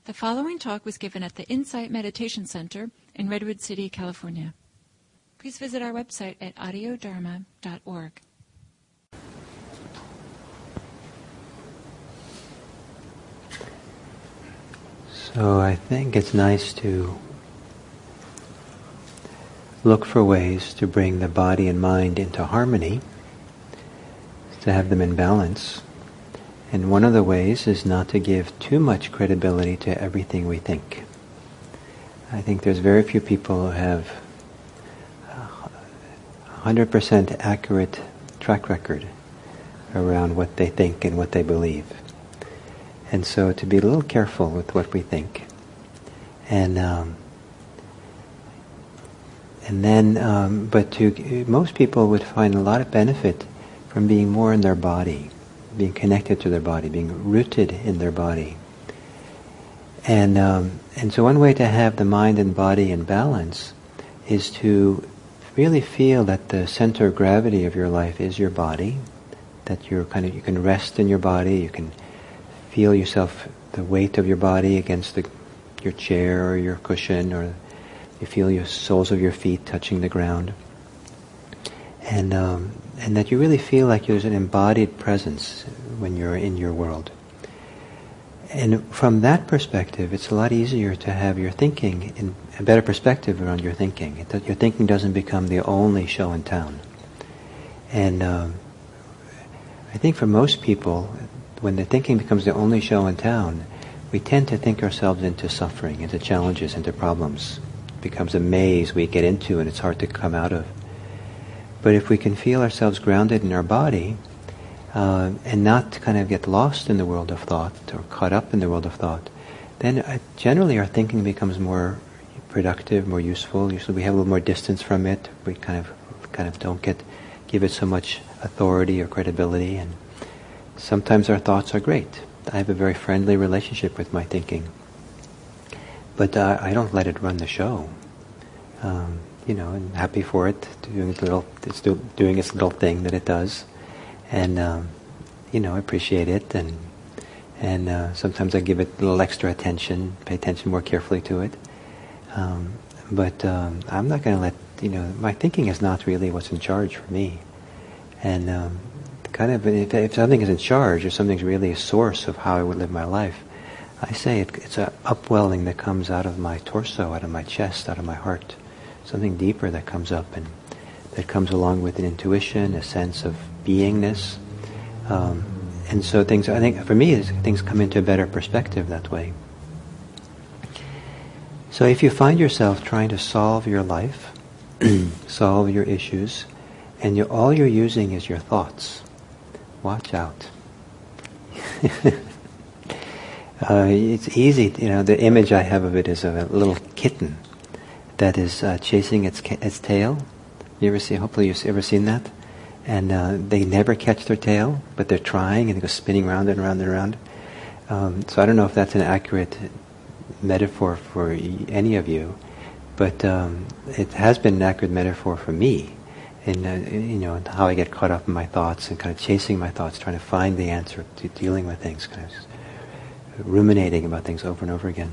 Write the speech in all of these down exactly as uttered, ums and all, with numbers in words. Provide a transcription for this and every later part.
The following talk was given at the Insight Meditation Center in Redwood City, California. Please visit our website at audio dharma dot org. So I think it's nice to look for ways to bring the body and mind into harmony, to have them in balance. And one of the ways is not to give too much credibility to everything we think. I think there's very few people who have a one hundred percent accurate track record around what they think and what they believe. And so to be a little careful with what we think. And um, and then, um, but to most people would find a lot of benefit from being more in their body, being connected to their body, being rooted in their body. And um, and so one way to have the mind and body in balance is to really feel that the center of gravity of your life is your body, that you're kind of, you can rest in your body, you can feel yourself, the weight of your body against the, your chair or your cushion, or you feel your soles of your feet touching the ground. And um, and that you really feel like there's an embodied presence when you're in your world. And from that perspective, it's a lot easier to have your thinking, in a better perspective around your thinking. It, that your thinking doesn't become the only show in town. And um, I think for most people, when the thinking becomes the only show in town, we tend to think ourselves into suffering, into challenges, into problems. It becomes a maze we get into and it's hard to come out of. But if we can feel ourselves grounded in our body, uh, and not kind of get lost in the world of thought or caught up in the world of thought, then uh, generally our thinking becomes more productive, more useful. Usually we have a little more distance from it. We kind of kind of don't get give it so much authority or credibility, and sometimes our thoughts are great. I have a very friendly relationship with my thinking, but uh, I don't let it run the show. Um, you know, I'm happy for it, doing its little, it's do, doing its little thing that it does, and um, you know, I appreciate it, and and uh, sometimes I give it a little extra attention, pay attention more carefully to it. Um, but um, I'm not going to let, you know, my thinking is not really what's in charge for me, and um, kind of if, if something is in charge, or something's really a source of how I would live my life, I say it, it's an upwelling that comes out of my torso, out of my chest, out of my heart. Something deeper that comes up, and that comes along with an intuition, a sense of beingness. Um, and so things, I think for me, things come into a better perspective that way. So if you find yourself trying to solve your life, solve your issues, and you, all you're using is your thoughts, watch out. uh, it's easy, you know, the image I have of it is of a little kitten that is uh, chasing its ca- its tail. You ever see? Hopefully you've ever seen that. And uh, they never catch their tail, but they're trying, and they go spinning round and round and round. Um, so I don't know if that's an accurate metaphor for y- any of you, but um, it has been an accurate metaphor for me. In uh, you know, how I get caught up in my thoughts and kind of chasing my thoughts, trying to find the answer to dealing with things, kind of ruminating about things over and over again.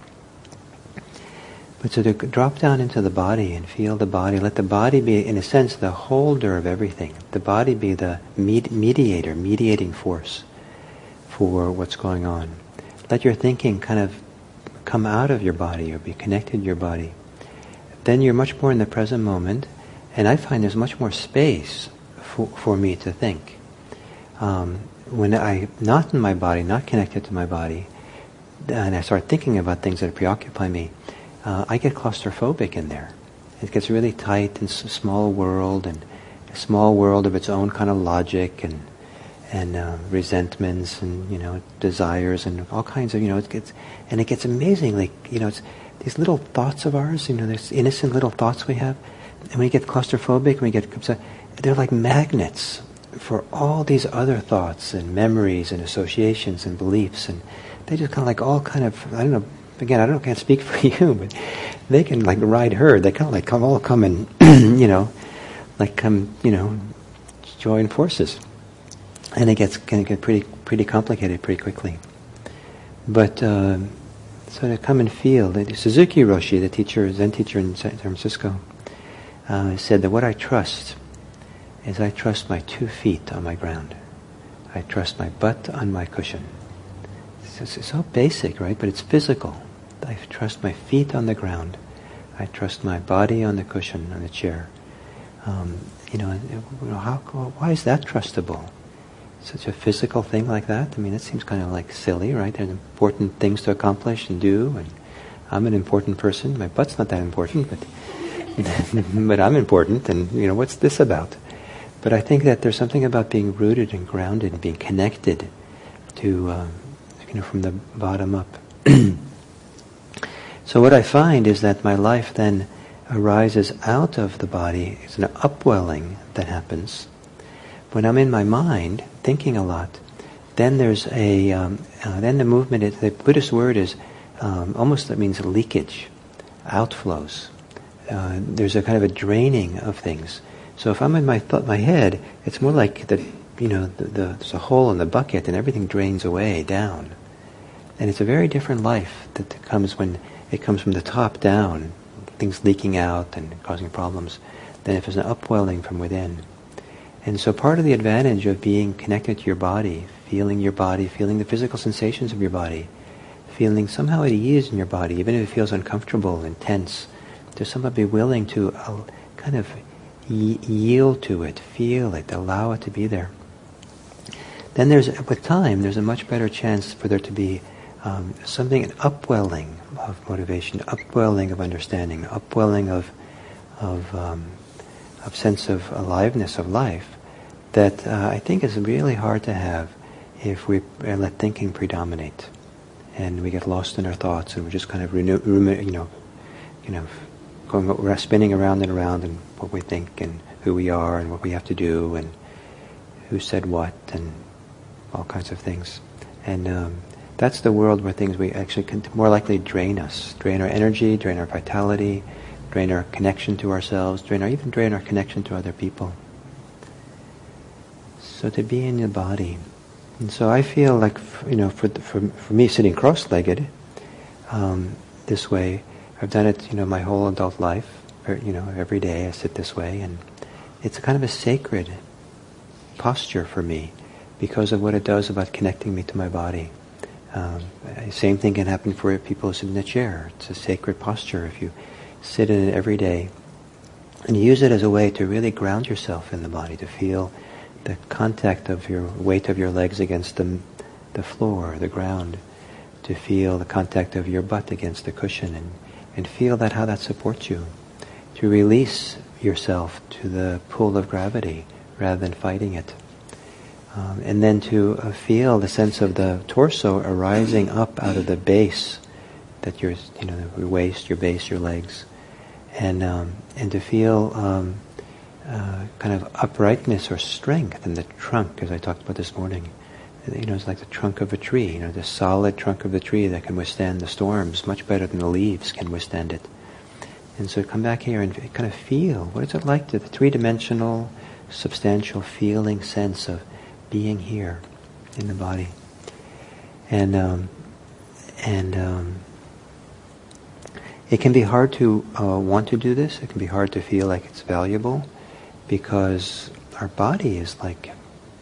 But so to drop down into the body and feel the body, let the body be, in a sense, the holder of everything. The body be the med- mediator, mediating force for what's going on. Let your thinking kind of come out of your body or be connected to your body. Then you're much more in the present moment, and I find there's much more space for, for me to think. Um, when I'm not in my body, not connected to my body, and I start thinking about things that preoccupy me, Uh, I get claustrophobic in there. It gets really tight and s- small world, and a small world of its own kind of logic and and uh, resentments and, you know, desires and all kinds of, you know, it gets, and it gets amazingly, you know, it's these little thoughts of ours, you know, these innocent little thoughts we have, and we get claustrophobic, and we get upset, they're like magnets for all these other thoughts and memories and associations and beliefs, and they just kind of like all kind of, I don't know. Again, I don't can't speak for you, but they can like ride herd. They kind of like come all come and you know, like come you know, join forces, and it gets can get pretty pretty complicated pretty quickly. But uh, so to come and feel. The Suzuki Roshi, the teacher, Zen teacher in San Francisco, uh, said that what I trust is I trust my two feet on my ground. I trust my butt on my cushion. It's, it's so basic, right? But it's physical. I trust my feet on the ground. I trust my body on the cushion, on the chair. Um, you know, how, why is that trustable? Such a physical thing like that? I mean, it seems kind of like silly, right? There's important things to accomplish and do, and I'm an important person. My butt's not that important, but but I'm important, and you know, what's this about? But I think that there's something about being rooted and grounded and being connected to, uh, you know, from the bottom up. So what I find is that my life then arises out of the body. It's an upwelling that happens. When I'm in my mind, thinking a lot, then there's a, um, uh, then the movement, is, the Buddhist word is, um, almost that means leakage, outflows. Uh, there's a kind of a draining of things. So if I'm in my th- my head, it's more like the, you know, the, the, there's a hole in the bucket and everything drains away, down. And it's a very different life that comes when it comes from the top down, things leaking out and causing problems, than if it's an upwelling from within. And so part of the advantage of being connected to your body, feeling your body, feeling the physical sensations of your body, feeling somehow at ease in your body, even if it feels uncomfortable and tense, to somehow be willing to uh, kind of y- yield to it, feel it, allow it to be there. Then there's, with time, there's a much better chance for there to be um, something, an upwelling of motivation, upwelling of understanding, upwelling of of um, of sense of aliveness of life that uh, I think is really hard to have if we let thinking predominate, and we get lost in our thoughts, and we're just kind of renew, you know, you know, going spinning around and around in what we think and who we are and what we have to do and who said what and all kinds of things. And um, that's the world where things we actually can more likely drain us, drain our energy, drain our vitality, drain our connection to ourselves, drain our, even drain our connection to other people. So to be in the body. And so I feel like, you know, for for, for me sitting cross-legged um, this way, I've done it, you know, my whole adult life. You know, every day I sit this way, and it's a kind of a sacred posture for me because of what it does about connecting me to my body. Um, same thing can happen for people who sit in a chair. It's a sacred posture if you sit in it every day and use it as a way to really ground yourself in the body, to feel the contact of your weight of your legs against the, the floor, the ground, to feel the contact of your butt against the cushion, and, and feel that how that supports you, to release yourself to the pull of gravity rather than fighting it. Um, and then to uh, feel the sense of the torso arising up out of the base, that your, you know, your waist, your base, your legs, and um, and to feel um, uh, kind of uprightness or strength in the trunk, as I talked about this morning. You know, it's like the trunk of a tree. You know, the solid trunk of the tree that can withstand the storms much better than the leaves can withstand it. And so come back here and kind of feel, what is it like to the three-dimensional, substantial feeling sense of being here in the body. And um, and um, it can be hard to uh, want to do this. It can be hard to feel like it's valuable because our body is like,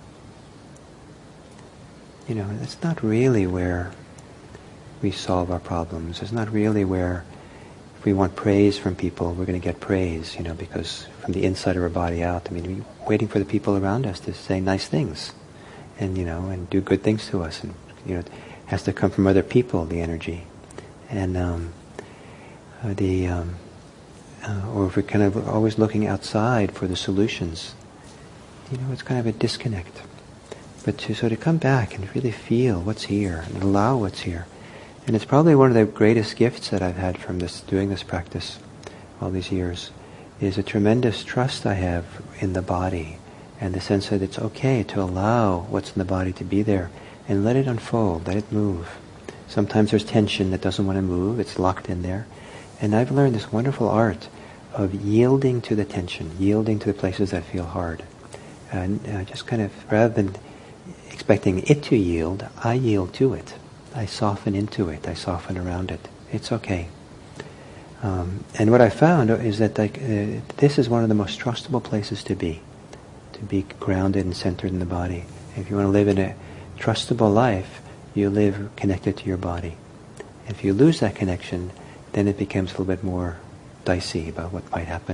you know, it's not really where we solve our problems. It's not really where if we want praise from people, we're going to get praise, you know, because from the inside of our body out. I mean, we're waiting for the people around us to say nice things and, you know, and do good things to us. And, you know, it has to come from other people, the energy. And um, uh, the, um, uh, or if we're kind of always looking outside for the solutions, you know, it's kind of a disconnect. But to sort of come back and really feel what's here and allow what's here. And it's probably one of the greatest gifts that I've had from this, doing this practice all these years, is a tremendous trust I have in the body and the sense that it's okay to allow what's in the body to be there and let it unfold, let it move. Sometimes there's tension that doesn't want to move, it's locked in there. And I've learned this wonderful art of yielding to the tension, yielding to the places that feel hard. And uh, just kind of, rather than expecting it to yield, I yield to it. I soften into it. I soften around it. It's okay. Um, and what I found is that like, uh, this is one of the most trustable places to be, to be grounded and centered in the body. If you want to live in a trustable life, you live connected to your body. If you lose that connection, then it becomes a little bit more dicey about what might happen.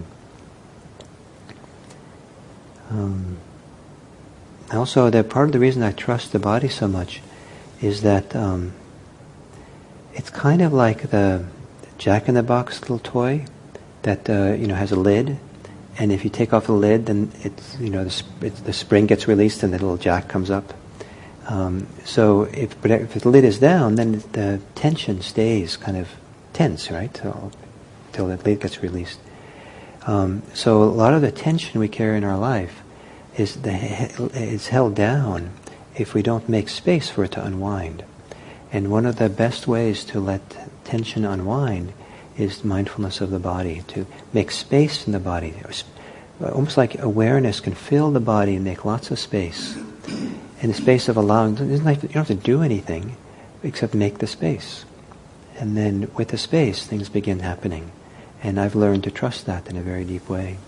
Um, also, that part of the reason I trust the body so much is that um, it's kind of like the Jack-in-the-Box little toy that uh, you know has a lid, and if you take off the lid, then it's you know the, sp- it's, the spring gets released and the little jack comes up. Um, so if but if the lid is down, then the tension stays kind of tense, right? So, until the lid gets released. Um, so a lot of the tension we carry in our life is the is held down if we don't make space for it to unwind. And one of the best ways to let tension unwind is mindfulness of the body, to make space in the body. Almost like awareness can fill the body and make lots of space. In the space of allowing, you don't have to do anything except make the space. And then with the space, things begin happening. And I've learned to trust that in a very deep way.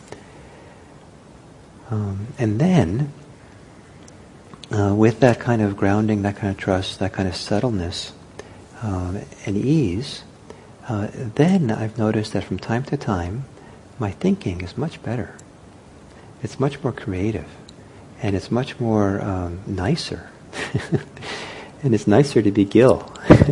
Um, and then, uh, with that kind of grounding, that kind of trust, that kind of subtleness, um, and ease, uh, then I've noticed that from time to time, my thinking is much better. It's much more creative. And it's much more um, nicer. And it's nicer to be Gil.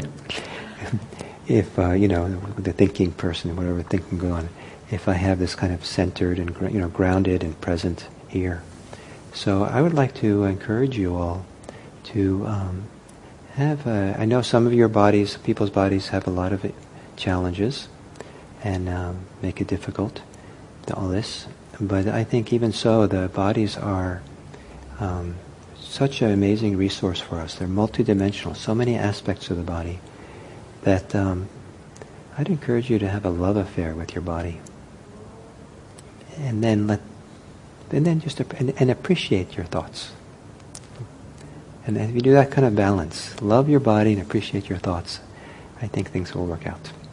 If, uh, you know, the thinking person, whatever thinking goes on, if I have this kind of centered and, you know, grounded and present here. So I would like to encourage you all to um, have, a, I know some of your bodies, people's bodies have a lot of challenges and um, make it difficult, all this. But I think even so, the bodies are um, such an amazing resource for us. They're multidimensional, so many aspects of the body, that um, I'd encourage you to have a love affair with your body, and then let, and then just and, and appreciate your thoughts. And if you do that kind of balance, love your body and appreciate your thoughts, I think things will work out.